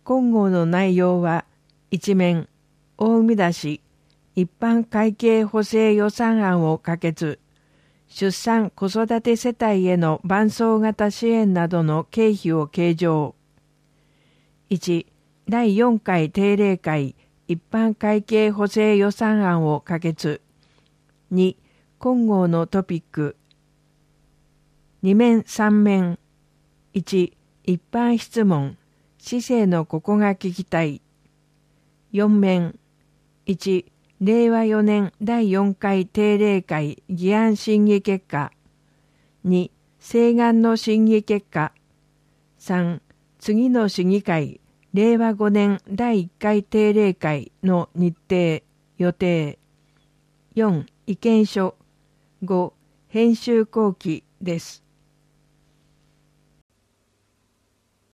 今号の内容は、一面、大海出し、一般会計補正予算案を可決、出産子育て世帯への伴走型支援などの経費を計上。1、第4回定例会一般会計補正予算案を可決。2、今号のトピック。2面3面。1、一般質問。市政のここが聞きたい。4面。1、令和4年第4回定例会議案審議結果。2、請願の審議結果。3、次の市議会令和5年第1回定例会の日程、予定。4、意見書。5、編集後期です。